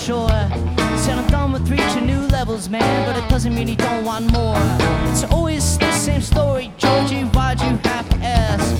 sure. Said I'm done with reaching new levels, man, but it doesn't mean he don't want more. It's always the same story, Georgie, why'd you have to ask?